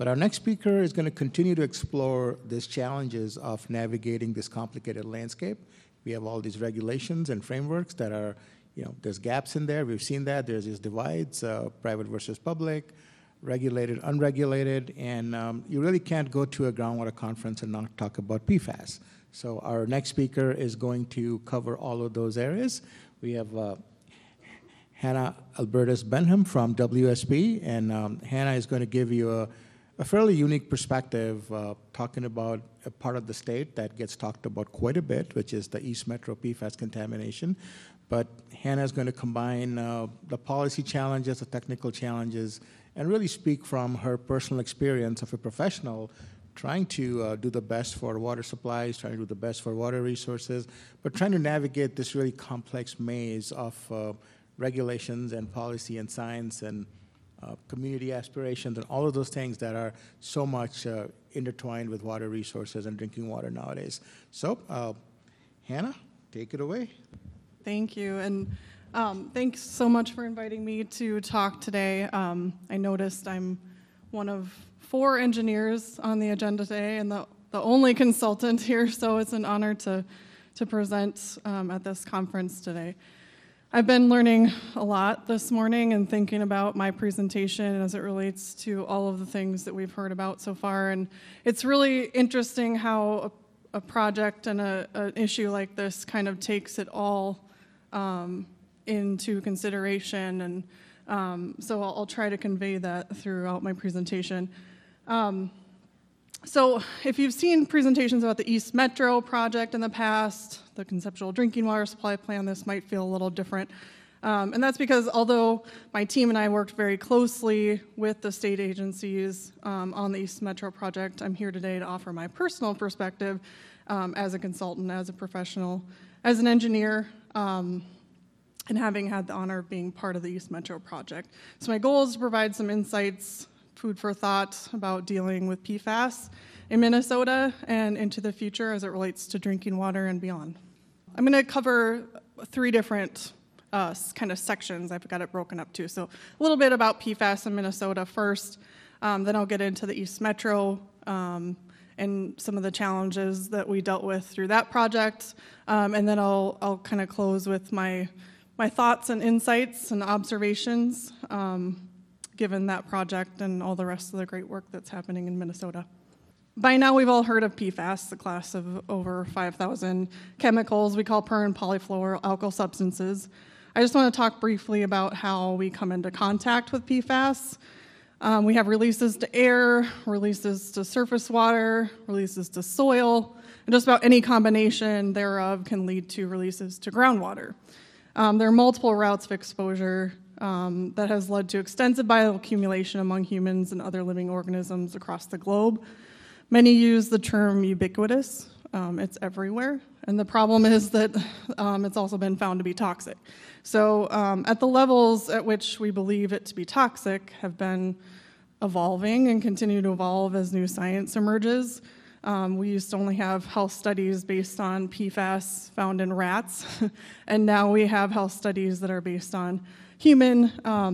But our next speaker is going to continue to explore these challenges of navigating this complicated landscape. We have all these regulations and frameworks that are, there's gaps in there. We've seen that. There's these divides, private versus public, regulated, unregulated, and you really can't go to a groundwater conference and not talk about PFAS. So our next speaker is going to cover all of those areas. We have Hannah Albertus Benham from WSP, and Hannah is going to give you a fairly unique perspective, talking about a part of the state that gets talked about quite a bit, which is the East Metro PFAS contamination. But Hannah is going to combine the policy challenges, the technical challenges, and really speak from her personal experience of a professional trying to do the best for water supplies, trying to do the best for water resources, but trying to navigate this really complex maze of regulations and policy and science and community aspirations and all of those things that are so much intertwined with water resources and drinking water nowadays. So, Hannah, take it away. Thank you, and thanks so much for inviting me to talk today. I noticed I'm one of 4 engineers on the agenda today and the only consultant here, so it's an honor to present at this conference today. I've been learning a lot this morning and thinking about my presentation as it relates to all of the things that we've heard about so far. And it's really interesting how a project and an issue like this kind of takes it all into consideration. And so I'll try to convey that throughout my presentation. So if you've seen presentations about the East Metro project in the past, the conceptual drinking water supply plan, this might feel a little different. And that's because although my team and I worked very closely with the state agencies on the East Metro project, I'm here today to offer my personal perspective as a consultant, as a professional, as an engineer, and having had the honor of being part of the East Metro project. So my goal is to provide some insights, food for thought about dealing with PFAS in Minnesota and into the future as it relates to drinking water and beyond. I'm going to cover 3 different kind of sections. I've got it broken up too. So a little bit about PFAS in Minnesota first, then I'll get into the East Metro and some of the challenges that we dealt with through that project, and then I'll kind of close with my thoughts and insights and observations given that project and all the rest of the great work that's happening in Minnesota. By now, we've all heard of PFAS, the class of over 5,000 chemicals we call per- and polyfluoroalkyl substances. I just want to talk briefly about how we come into contact with PFAS. We have releases to air, releases to surface water, releases to soil, and just about any combination thereof can lead to releases to groundwater. There are multiple routes of exposure that has led to extensive bioaccumulation among humans and other living organisms across the globe. Many use the term ubiquitous. It's everywhere. And the problem is that it's also been found to be toxic. So at the levels at which we believe it to be toxic have been evolving and continue to evolve as new science emerges. We used to only have health studies based on PFAS found in rats, and now we have health studies that are based on human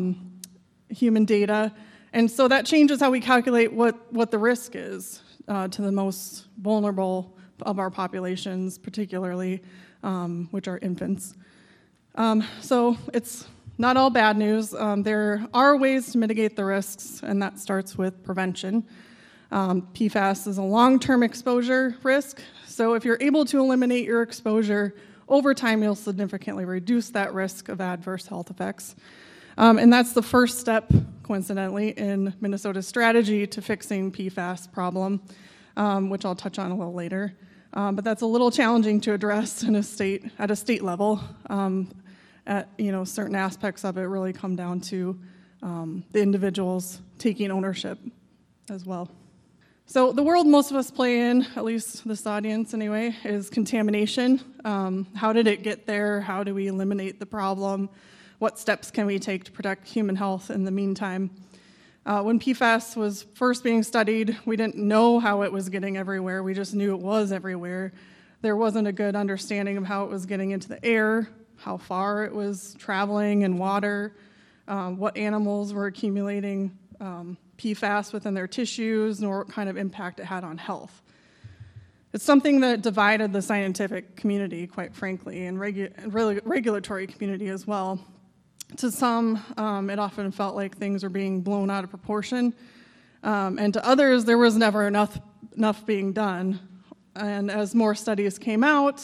data. And so that changes how we calculate what the risk is to the most vulnerable of our populations, particularly, which are infants. So it's not all bad news. There are ways to mitigate the risks, and that starts with prevention. PFAS is a long-term exposure risk, so if you're able to eliminate your exposure, over time you'll significantly reduce that risk of adverse health effects. And that's the first step, coincidentally, in Minnesota's strategy to fixing PFAS problem, which I'll touch on a little later. But that's a little challenging to address at a state level. Certain aspects of it really come down to the individuals taking ownership as well. So the world most of us play in, at least this audience anyway, is contamination. How did it get there? How do we eliminate the problem? What steps can we take to protect human health in the meantime? When PFAS was first being studied, we didn't know how it was getting everywhere. We just knew it was everywhere. There wasn't a good understanding of how it was getting into the air, how far it was traveling in water, what animals were accumulating PFAS within their tissues, nor what kind of impact it had on health. It's something that divided the scientific community, quite frankly, and regulatory community as well. To some, it often felt like things were being blown out of proportion, and to others, there was never enough being done. And as more studies came out,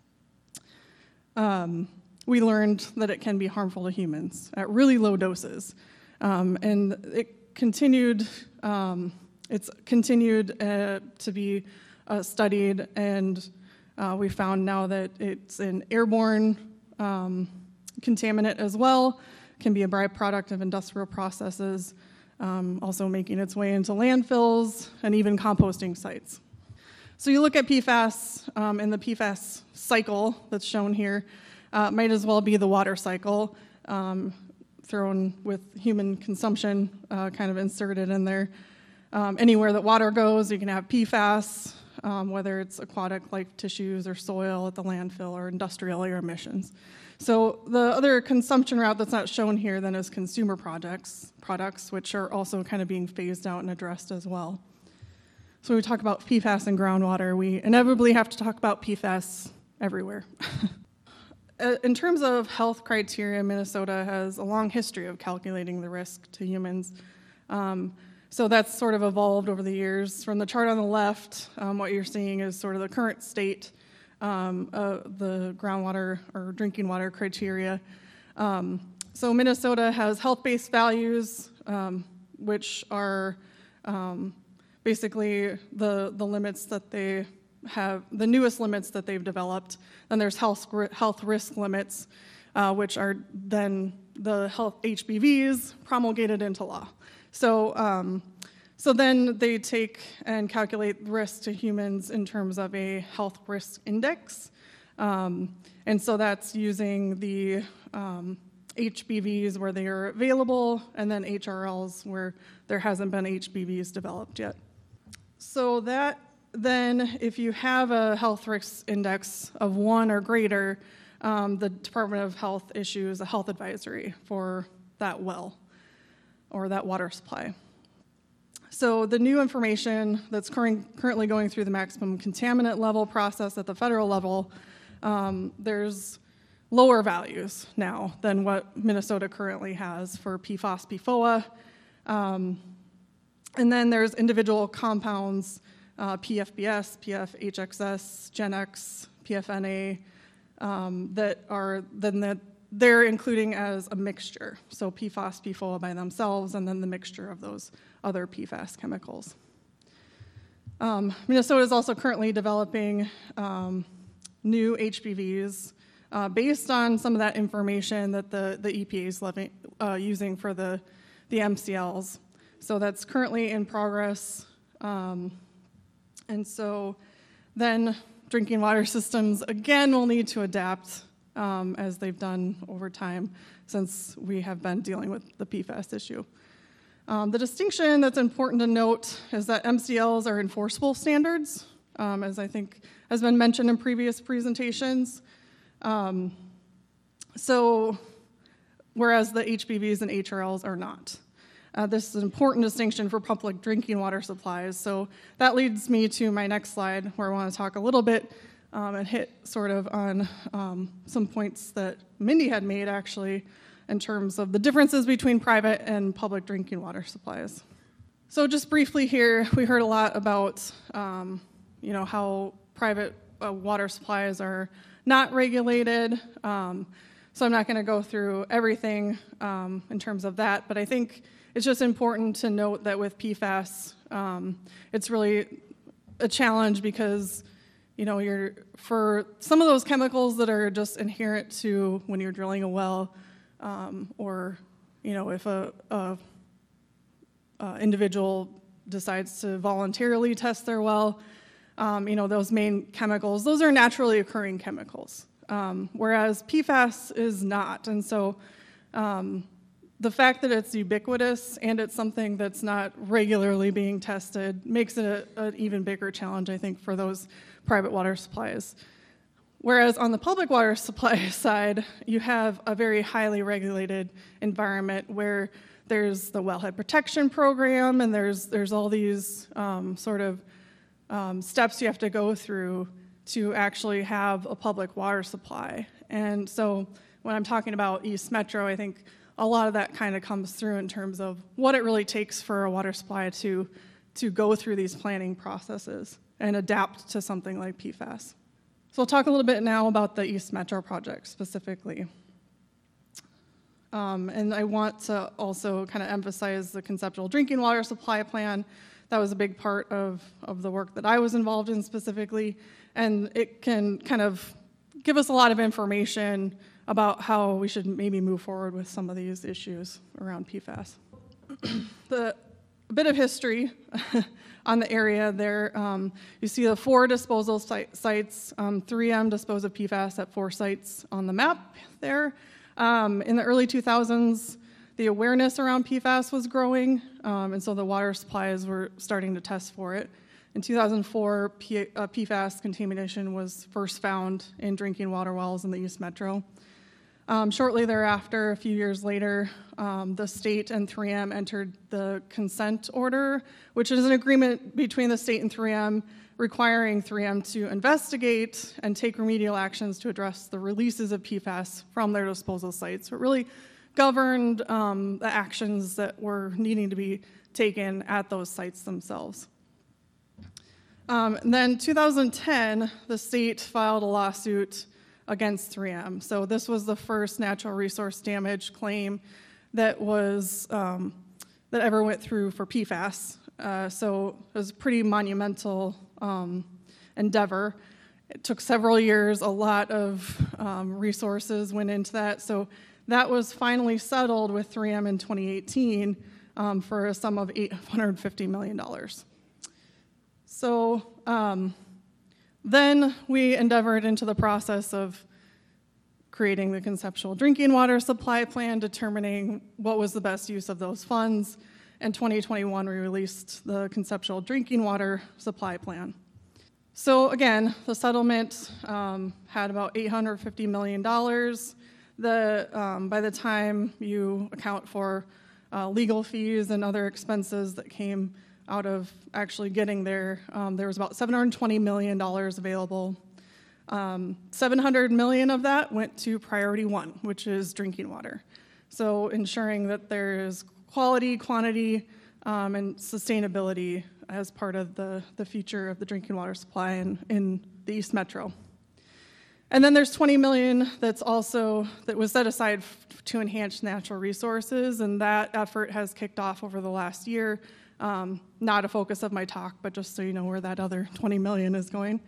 we learned that it can be harmful to humans at really low doses. And it continued, it's continued to be studied, and we found now that it's an airborne contaminant as well, can be a byproduct of industrial processes, also making its way into landfills and even composting sites. So you look at PFAS, and the PFAS cycle that's shown here might as well be the water cycle, thrown with human consumption kind of inserted in there. Anywhere that water goes, you can have PFAS, whether it's aquatic like tissues or soil at the landfill or industrial air emissions. So the other consumption route that's not shown here then is consumer products, which are also kind of being phased out and addressed as well. So when we talk about PFAS in groundwater, we inevitably have to talk about PFAS everywhere. In terms of health criteria, Minnesota has a long history of calculating the risk to humans. So that's sort of evolved over the years. From the chart on the left, what you're seeing is sort of the current state of the groundwater or drinking water criteria. So Minnesota has health-based values, which are basically the limits that they have, the newest limits that they've developed. Then there's health risk limits, which are then the health HBVs promulgated into law. So then they take and calculate risk to humans in terms of a health risk index. And so that's using the HBVs where they are available, and then HRLs where there hasn't been HBVs developed yet. So that then, if you have a health risk index of 1 or greater, the Department of Health issues a health advisory for that well or that water supply. So the new information that's currently going through the maximum contaminant level process at the federal level, there's lower values now than what Minnesota currently has for PFAS, PFOA. And then there's individual compounds, PFBS, PFHXS, GenX, PFNA, that they're including as a mixture. So PFAS, PFOA by themselves, and then the mixture of those other PFAS chemicals. Minnesota is also currently developing new HBVs based on some of that information that the EPA is using for the MCLs. So that's currently in progress. And so then drinking water systems, again, will need to adapt as they've done over time since we have been dealing with the PFAS issue. The distinction that's important to note is that MCLs are enforceable standards, as I think has been mentioned in previous presentations. So whereas the HBVs and HRLs are not. This is an important distinction for public drinking water supplies. So that leads me to my next slide, where I want to talk a little bit and hit sort of on some points that Mindy had made, actually, in terms of the differences between private and public drinking water supplies. So just briefly here, we heard a lot about how private water supplies are not regulated. So I'm not going to go through everything in terms of that, but I think it's just important to note that with PFAS, it's really a challenge because, for some of those chemicals that are just inherent to when you're drilling a well, or, if a individual decides to voluntarily test their well, those main chemicals, those are naturally occurring chemicals, whereas PFAS is not. And so the fact that it's ubiquitous and it's something that's not regularly being tested makes it an even bigger challenge, I think, for those private water supplies. Whereas on the public water supply side, you have a very highly regulated environment where there's the wellhead protection program, and there's all these steps you have to go through to actually have a public water supply. And so when I'm talking about East Metro, I think a lot of that kind of comes through in terms of what it really takes for a water supply to go through these planning processes and adapt to something like PFAS. So I'll talk a little bit now about the East Metro project specifically. And I want to also kind of emphasize the conceptual drinking water supply plan. That was a big part of the work that I was involved in specifically, and it can kind of give us a lot of information about how we should maybe move forward with some of these issues around PFAS. A bit of history on the area there. You see the 4 disposal sites. 3M disposed of PFAS at 4 sites on the map there. In the early 2000s, the awareness around PFAS was growing, and so the water supplies were starting to test for it. In 2004, PFAS contamination was first found in drinking water wells in the East Metro. Shortly thereafter, a few years later, the state and 3M entered the consent order, which is an agreement between the state and 3M requiring 3M to investigate and take remedial actions to address the releases of PFAS from their disposal sites. So it really governed the actions that were needing to be taken at those sites themselves. And then 2010, the state filed a lawsuit against 3M. So this was the first natural resource damage claim that was that ever went through for PFAS. So it was a pretty monumental endeavor. It took several years. A lot of resources went into that. So that was finally settled with 3M in 2018 for a sum of $850 million. So then we endeavored into the process of creating the conceptual drinking water supply plan, determining what was the best use of those funds. In 2021, we released the conceptual drinking water supply plan. So again, the settlement had about $850 million. By the time you account for legal fees and other expenses that came out of actually getting there, there was about $720 million available. $700 million of that went to priority 1, which is drinking water. So ensuring that there is quality, quantity, and sustainability as part of the future of the drinking water supply in the East Metro. And then there's $20 million that was set aside to enhance natural resources, and that effort has kicked off over the last year. Not a focus of my talk, but just so you know where that other $20 million is going.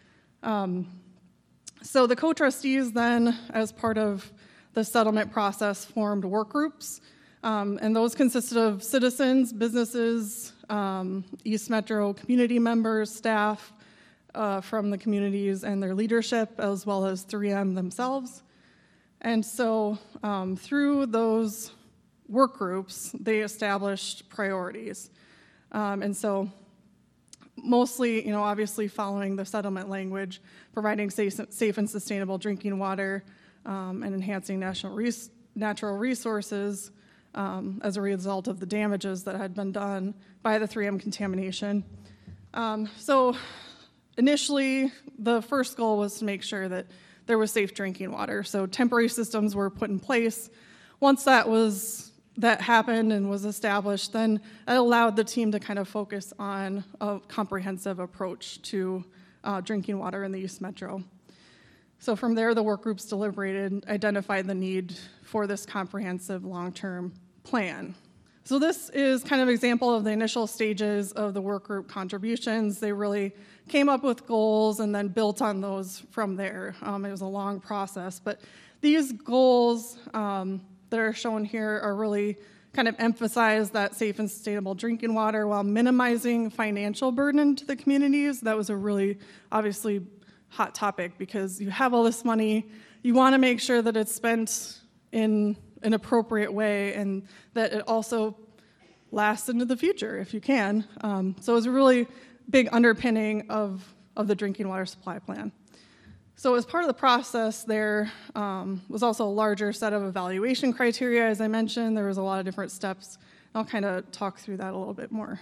So the co-trustees then, as part of the settlement process, formed work groups, and those consisted of citizens, businesses, East Metro community members, staff from the communities and their leadership, as well as 3M themselves. And so through those work groups, they established priorities. And so mostly, obviously following the settlement language, providing safe and sustainable drinking water, and enhancing natural resources as a result of the damages that had been done by the 3M contamination. So initially, the first goal was to make sure that there was safe drinking water. So temporary systems were put in place. Once that happened and was established, then it allowed the team to kind of focus on a comprehensive approach to drinking water in the East Metro. So from there, the work groups deliberated, identified the need for this comprehensive long-term plan. So this is kind of an example of the initial stages of the work group contributions. They really came up with goals and then built on those from there. It was a long process, but these goals that are shown here are really kind of emphasize that safe and sustainable drinking water while minimizing financial burden to the communities. That was a really, obviously, hot topic because you have all this money, you want to make sure that it's spent in an appropriate way and that it also lasts into the future if you can. So it was a really big underpinning of the drinking water supply plan. So as part of the process, there was also a larger set of evaluation criteria. As I mentioned, there was a lot of different steps. I'll kind of talk through that a little bit more.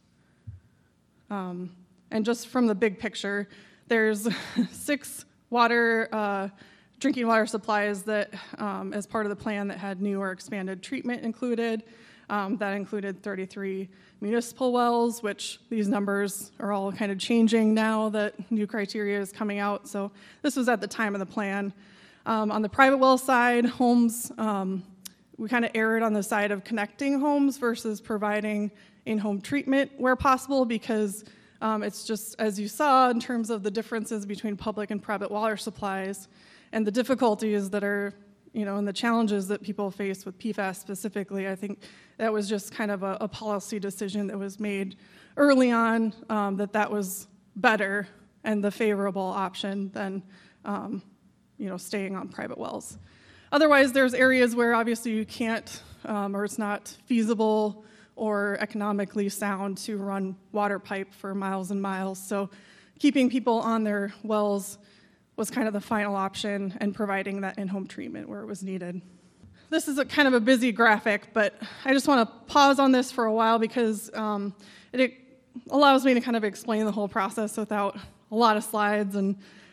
And just from the big picture, there's 6 drinking water supplies that, as part of the plan, that had new or expanded treatment included. That included 33 municipal wells, which these numbers are all kind of changing now that new criteria is coming out. So this was at the time of the plan. On the private well side, homes, we kind of erred on the side of connecting homes versus providing in-home treatment where possible, because it's just, as you saw, in terms of the differences between public and private water supplies and the difficulties that are, and the challenges that people face with PFAS specifically. I think that was just kind of a policy decision that was made early on, that was better and the favorable option than, staying on private wells. Otherwise, there's areas where obviously you can't, or it's not feasible or economically sound to run water pipe for miles and miles. So keeping people on their wells was kind of the final option, and providing that in-home treatment where it was needed. This is a kind of a busy graphic, but I just want to pause on this for a while because it allows me to kind of explain the whole process without a lot of slides. And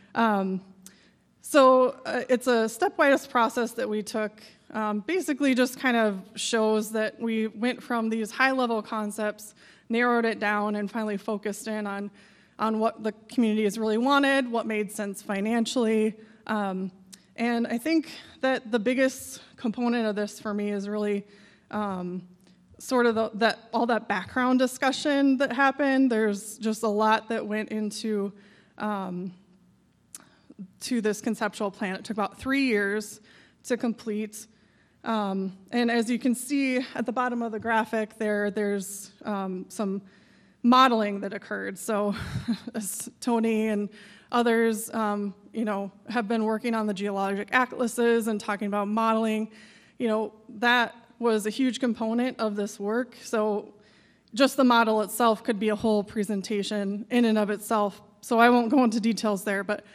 so it's a stepwise process that we took. Basically just kind of shows that we went from these high-level concepts, narrowed it down, and finally focused in on what the community has really wanted, what made sense financially. And I think that the biggest component of this for me is really sort of all that background discussion that happened. There's just a lot that went into to this conceptual plan. It took about 3 years to complete. And as you can see at the bottom of the graphic there's some modeling that occurred. So Tony and others, have been working on the geologic atlases and talking about modeling. That was a huge component of this work. So just the model itself could be a whole presentation in and of itself. So I won't go into details there, but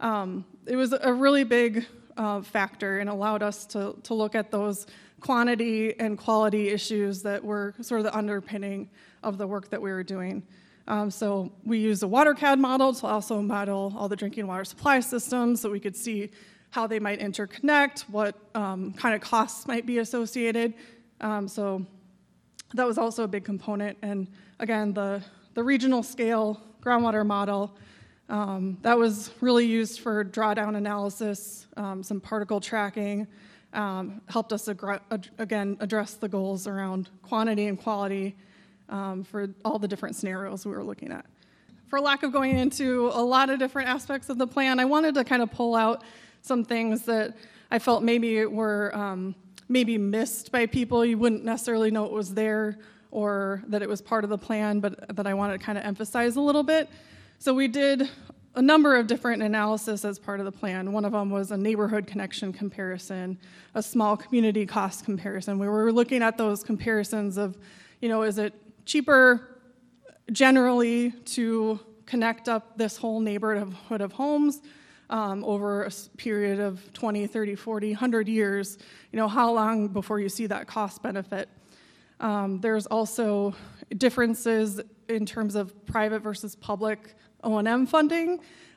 it was a really big factor and allowed us to look at those quantity and quality issues that were sort of the underpinning of the work that we were doing. So we used a WaterCAD model to also model all the drinking water supply systems so we could see how they might interconnect, what kind of costs might be associated. So that was also a big component. And again, the regional scale groundwater model, that was really used for drawdown analysis, some particle tracking, helped us again address the goals around quantity and quality for all the different scenarios we were looking at. For lack of going into a lot of different aspects of the plan, I wanted to kind of pull out some things that I felt maybe were maybe missed by people. You wouldn't necessarily know it was there or that it was part of the plan, but that I wanted to kind of emphasize a little bit. So we did a number of different analysis as part of the plan. One of them was a neighborhood connection comparison, a small community cost comparison. We were looking at those comparisons of, is it cheaper generally to connect up this whole neighborhood of homes over a period of 20, 30, 40, 100 years? How long before you see that cost benefit? There's also differences in terms of private versus public O&M funding.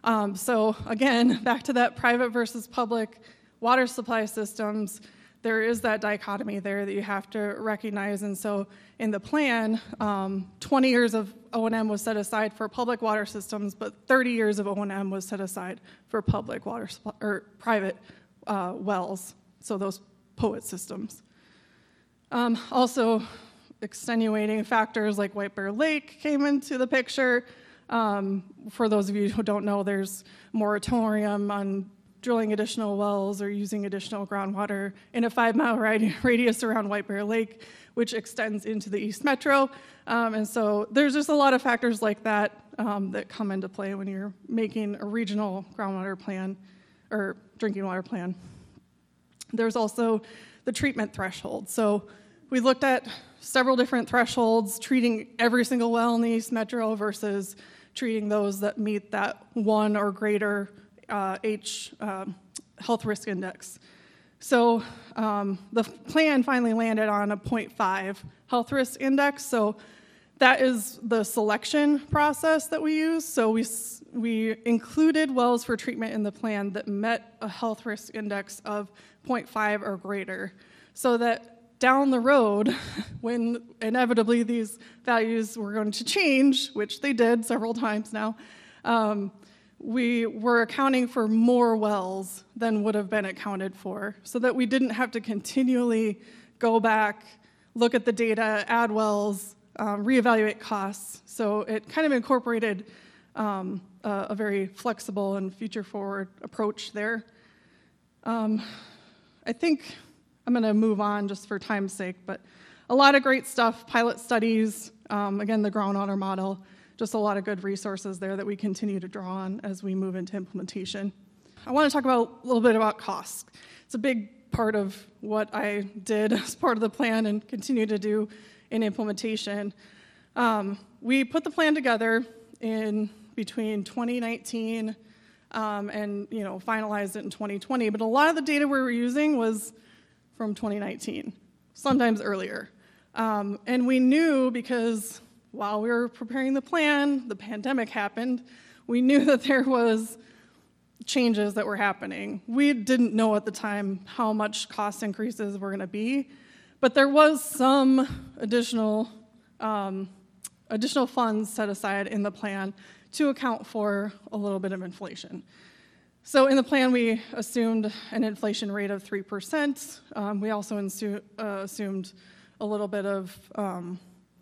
So again, back to that private versus public water supply systems, there is that dichotomy there that you have to recognize. And so in the plan, 20 years of O&M was set aside for public water systems, but 30 years of O&M was set aside for public water supply, or private wells, so those POET systems. Also, extenuating factors like White Bear Lake came into the picture. For those of you who don't know, there's moratorium on drilling additional wells or using additional groundwater in a 5-mile radius around White Bear Lake, which extends into the East Metro. And so there's just a lot of factors like that that come into play when you're making a regional groundwater plan or drinking water plan. There's also the treatment threshold. So we looked at several different thresholds, treating every single well in the East Metro versus treating those that meet that 1 or greater health risk index. So the plan finally landed on a 0.5 health risk index. So that is the selection process that we use. So we included wells for treatment in the plan that met a health risk index of 0.5 or greater, so that down the road, when inevitably these values were going to change, which they did several times now, we were accounting for more wells than would have been accounted for, so that we didn't have to continually go back, look at the data, add wells, reevaluate costs. So it kind of incorporated a very flexible and future-forward approach there. I think I'm going to move on just for time's sake, but a lot of great stuff, pilot studies, again, the groundwater model, just a lot of good resources there that we continue to draw on as we move into implementation. I want to talk a little bit about costs. It's a big part of what I did as part of the plan and continue to do in implementation. We put the plan together in between 2019 and finalized it in 2020, but a lot of the data we were using was from 2019, sometimes earlier. And we knew, because while we were preparing the plan, the pandemic happened, we knew that there was changes that were happening. We didn't know at the time how much cost increases were going to be, but there was some additional funds set aside in the plan to account for a little bit of inflation. So in the plan, we assumed an inflation rate of 3%. We also assumed a little bit of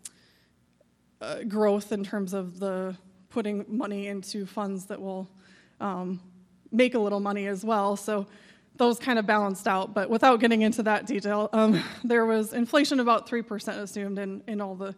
growth in terms of the putting money into funds that will make a little money as well. So those kind of balanced out. But without getting into that detail, there was inflation about 3% assumed in all the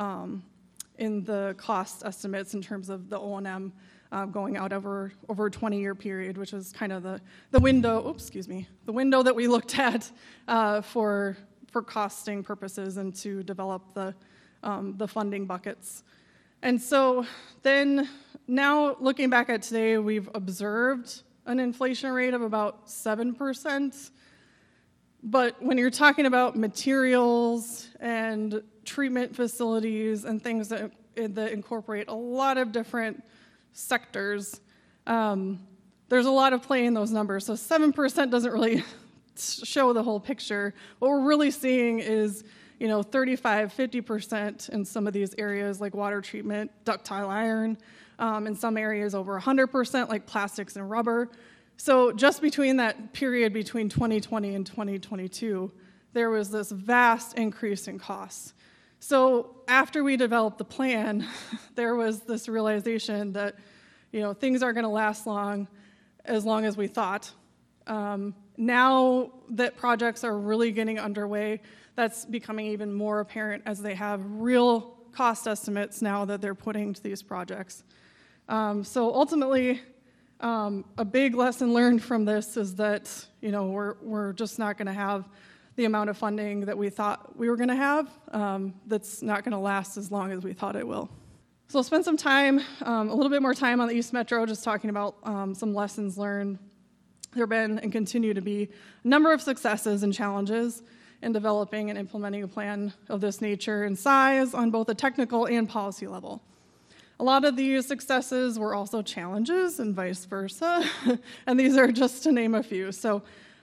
in the cost estimates in terms of the O&M going out over a 20-year period, which is kind of the window. The window that we looked at for costing purposes and to develop the funding buckets. And so then now looking back at today, we've observed an inflation rate of about 7%. But when you're talking about materials and treatment facilities and things that incorporate a lot of different sectors, there's a lot of play in those numbers. So 7% doesn't really show the whole picture. What we're really seeing is 35, 50% in some of these areas like water treatment, ductile iron, in some areas over 100% like plastics and rubber. So just between that period between 2020 and 2022, there was this vast increase in costs. So after we developed the plan, there was this realization that things aren't going to last as long as we thought. Now that projects are really getting underway, that's becoming even more apparent as they have real cost estimates now that they're putting to these projects. So ultimately, a big lesson learned from this is that we're just not going to have the amount of funding that we thought we were going to have. That's not going to last as long as we thought it will. So I'll spend some time, a little bit more time on the East Metro, just talking about some lessons learned. There have been and continue to be a number of successes and challenges in developing and implementing a plan of this nature and size on both a technical and policy level. A lot of these successes were also challenges and vice versa, and these are just to name a few. So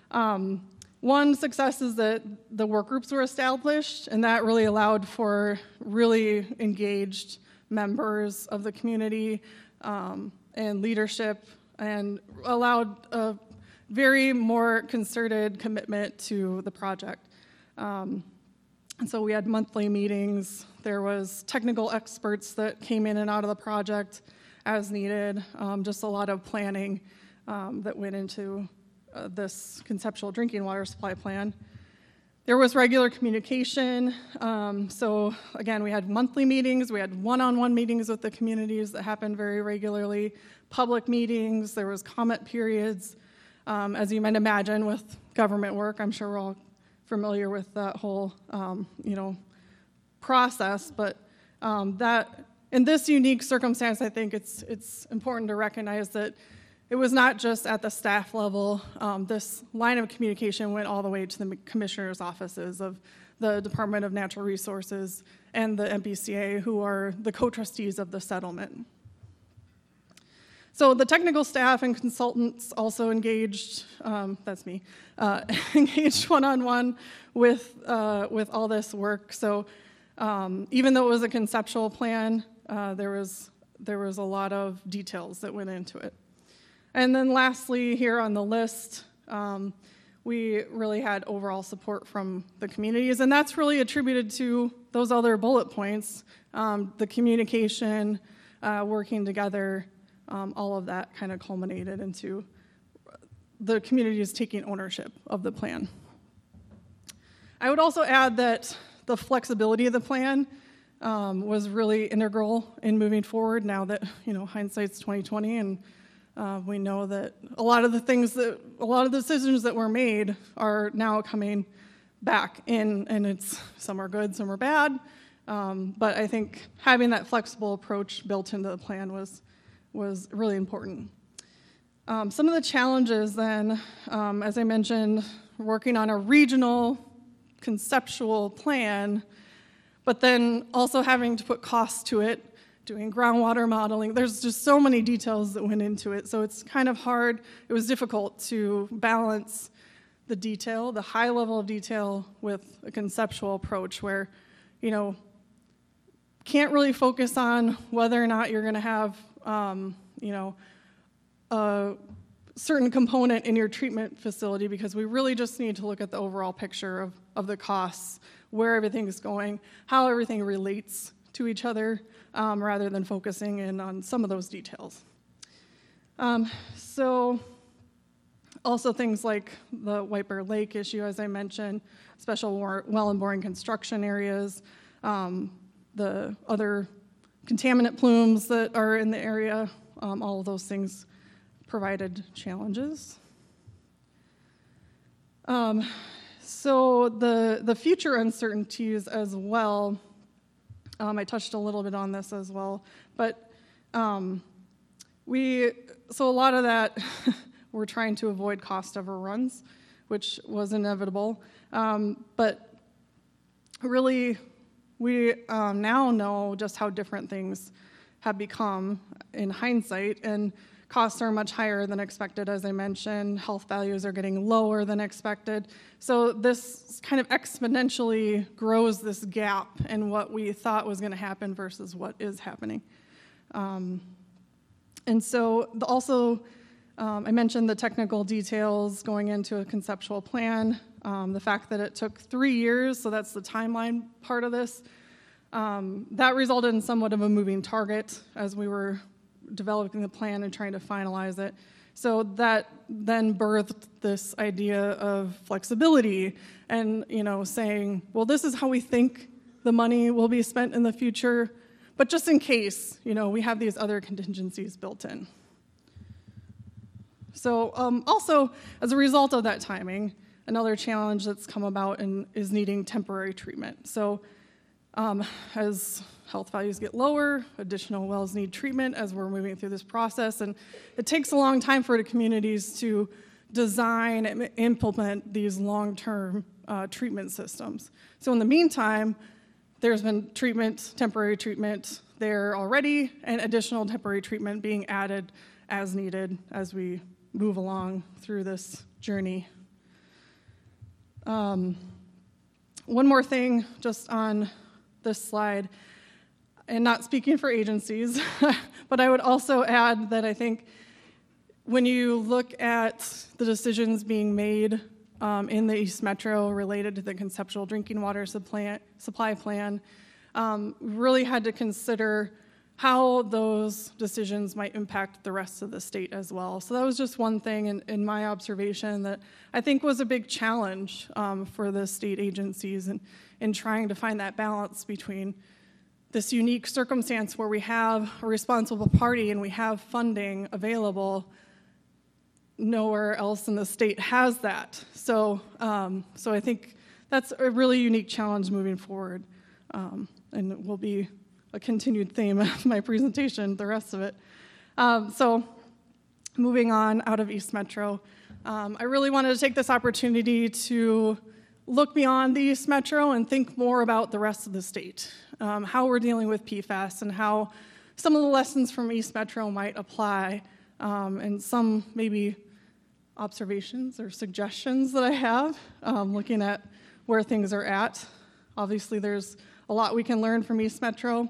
one success is that the work groups were established, and that really allowed for really engaged members of the community and leadership, and allowed a very more concerted commitment to the project. And so we had monthly meetings. There was technical experts that came in and out of the project as needed, just a lot of planning that went into this conceptual drinking water supply plan. There was regular communication. So again, we had monthly meetings. We had one-on-one meetings with the communities that happened very regularly, public meetings. There was comment periods. As you might imagine with government work, I'm sure we're all familiar with that whole, process, but that in this unique circumstance, I think it's important to recognize that it was not just at the staff level. This line of communication went all the way to the commissioner's offices of the Department of Natural Resources and the MPCA, who are the co-trustees of the settlement. So the technical staff and consultants also engaged, that's me, engaged one-on-one with all this work. So even though it was a conceptual plan, there was a lot of details that went into it. And then lastly, here on the list, we really had overall support from the communities, and that's really attributed to those other bullet points, the communication, working together, all of that kind of culminated into the communities taking ownership of the plan. I would also add that the flexibility of the plan was really integral in moving forward now that, hindsight's 2020, and we know that a lot of the decisions that were made are now coming back in, and some are good, some are bad, but I think having that flexible approach built into the plan was really important. Some of the challenges then, as I mentioned, working on a regional conceptual plan, but then also having to put costs to it, doing groundwater modeling. There's just so many details that went into it, so it's kind of hard. It was difficult to balance the detail, the high level of detail, with a conceptual approach where, can't really focus on whether or not you're going to have, a certain component in your treatment facility, because we really just need to look at the overall picture of the costs, where everything is going, how everything relates to each other, rather than focusing in on some of those details. So also things like the White Bear Lake issue, as I mentioned, special well and boring construction areas, the other contaminant plumes that are in the area, all of those things provided challenges. So the future uncertainties as well, I touched a little bit on this as well, but so a lot of that we're trying to avoid cost overruns, which was inevitable, but really we now know just how different things have become in hindsight, and costs are much higher than expected, as I mentioned. Health values are getting lower than expected. So this kind of exponentially grows this gap in what we thought was going to happen versus what is happening. And so also, I mentioned the technical details going into a conceptual plan, the fact that it took 3 years, so that's the timeline part of this. That resulted in somewhat of a moving target as we were developing the plan and trying to finalize it. So that then birthed this idea of flexibility and, saying, well, this is how we think the money will be spent in the future, but just in case, we have these other contingencies built in. So also, as a result of that timing, another challenge that's come about is needing temporary treatment. So as health values get lower, additional wells need treatment as we're moving through this process, and it takes a long time for the communities to design and implement these long-term treatment systems. So in the meantime, there's been temporary treatment there already, and additional temporary treatment being added as needed as we move along through this journey. One more thing just on this slide, and not speaking for agencies, but I would also add that I think when you look at the decisions being made in the East Metro related to the conceptual drinking water supply plan, really had to consider how those decisions might impact the rest of the state as well. So that was just one thing in my observation that I think was a big challenge for the state agencies in trying to find that balance between this unique circumstance where we have a responsible party and we have funding available. Nowhere else in the state has that. So I think that's a really unique challenge moving forward, and it will be a continued theme of my presentation, the rest of it. So moving on out of East Metro, I really wanted to take this opportunity to look beyond the East Metro and think more about the rest of the state, how we're dealing with PFAS and how some of the lessons from East Metro might apply, and some maybe observations or suggestions that I have, looking at where things are at. Obviously, there's a lot we can learn from East Metro.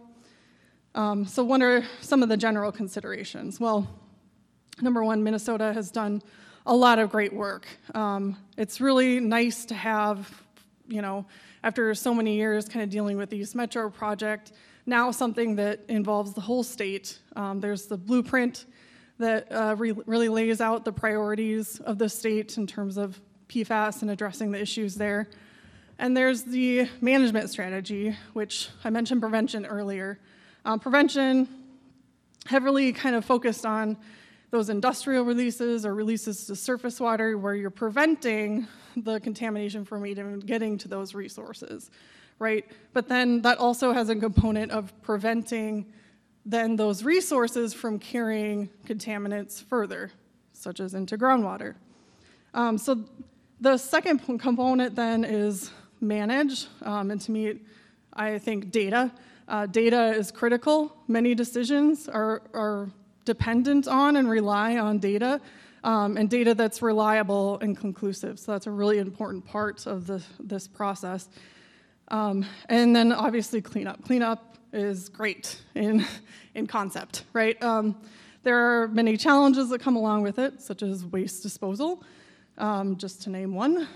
So what are some of the general considerations? Well, number one, Minnesota has done a lot of great work. It's really nice to have, after so many years kind of dealing with the East Metro project, now something that involves the whole state. There's the blueprint that really lays out the priorities of the state in terms of PFAS and addressing the issues there. And there's the management strategy, which I mentioned prevention earlier. Prevention heavily kind of focused on those industrial releases or releases to surface water where you're preventing the contamination from even getting to those resources, right? But then that also has a component of preventing then those resources from carrying contaminants further, such as into groundwater. So the second component then is manage, and to me, I think data. Data is critical. Many decisions are dependent on and rely on data, and data that's reliable and conclusive. So that's a really important part of this process. And then obviously cleanup. Cleanup is great in concept, right? There are many challenges that come along with it, such as waste disposal, just to name one.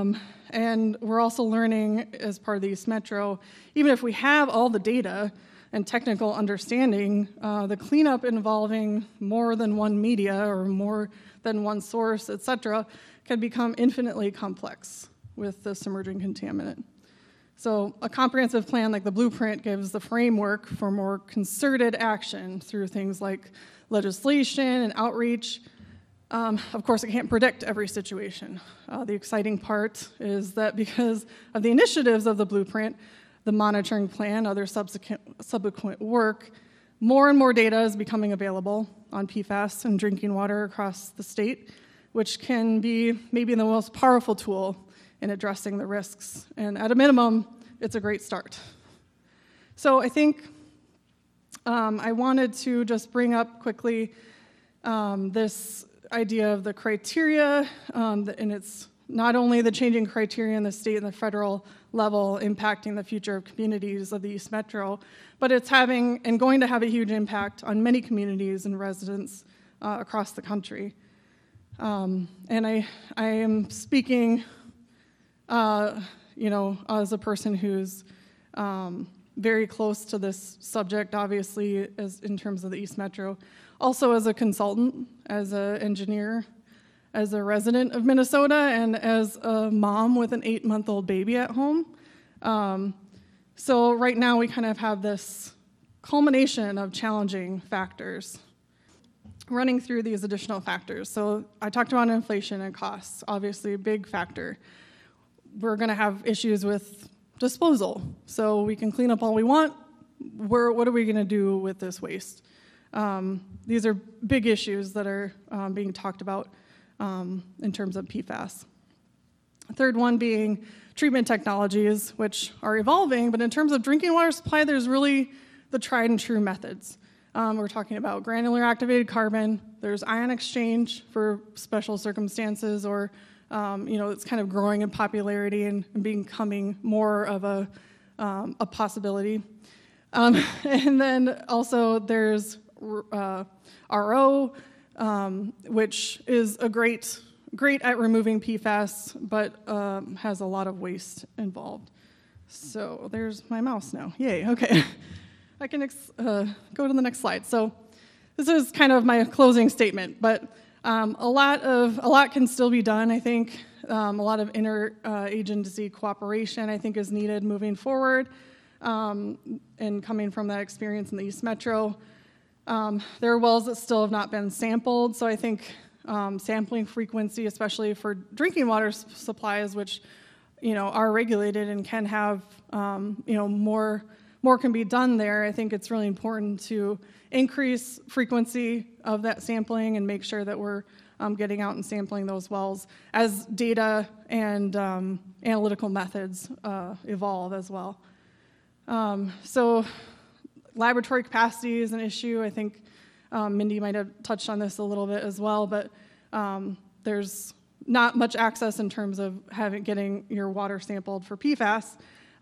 And we're also learning as part of the East Metro, even if we have all the data and technical understanding, the cleanup involving more than one media or more than one source, et cetera, can become infinitely complex with this emerging contaminant. So a comprehensive plan like the blueprint gives the framework for more concerted action through things like legislation and outreach. Of course, it can't predict every situation. The exciting part is that because of the initiatives of the blueprint, the monitoring plan, other subsequent work, more and more data is becoming available on PFAS and drinking water across the state, which can be maybe the most powerful tool in addressing the risks. And at a minimum, it's a great start. So I think I wanted to just bring up quickly this idea of the criteria, and it's not only the changing criteria in the state and the federal level impacting the future of communities of the East Metro, but it's having and going to have a huge impact on many communities and residents across the country. And I am speaking as a person who's very close to this subject, obviously, as in terms of the East Metro. Also as a consultant, as an engineer, as a resident of Minnesota, and as a mom with an 8-month-old baby at home. So right now we kind of have this culmination of challenging factors. Running through these additional factors. So I talked about inflation and costs, obviously a big factor. We're going to have issues with disposal. So we can clean up all we want. What are we going to do with this waste? These are big issues that are being talked about in terms of PFAS. Third one being treatment technologies, which are evolving, but in terms of drinking water supply, there's really the tried and true methods. We're talking about granular activated carbon. There's ion exchange for special circumstances, or it's kind of growing in popularity and becoming more of a possibility. And then also there's RO, which is great at removing PFAS, but has a lot of waste involved. So there's my mouse now. Yay, okay. I can go to the next slide. So this is kind of my closing statement, but a lot can still be done. I think a lot of interagency cooperation, I think, is needed moving forward. And coming from that experience in the East Metro, there are wells that still have not been sampled. So I think sampling frequency, especially for drinking water supplies, which are regulated and can have more more can be done there, I think it's really important to increase frequency of that sampling and make sure that we're getting out and sampling those wells as data and analytical methods evolve as well. So laboratory capacity is an issue. I think Mindy might have touched on this a little bit as well, but there's not much access in terms of getting your water sampled for PFAS.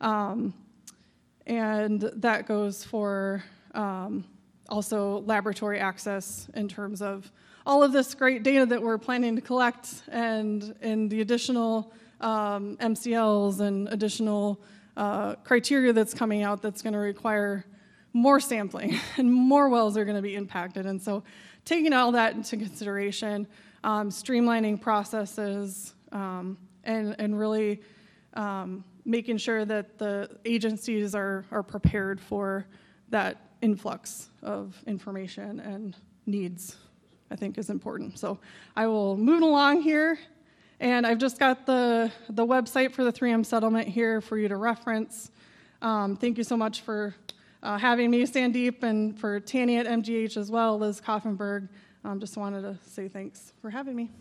And that goes for also laboratory access in terms of all of this great data that we're planning to collect and the additional MCLs and additional criteria that's coming out that's going to require more sampling and more wells are going to be impacted. And so taking all that into consideration, streamlining processes, and really making sure that the agencies are prepared for that influx of information and needs, I think is important. So I will move along here, and I've just got the website for the 3M settlement here for you to reference. Thank you so much for having me, Sandeep, and for Tanny at MGH as well, Liz Koffenberg. Just wanted to say thanks for having me.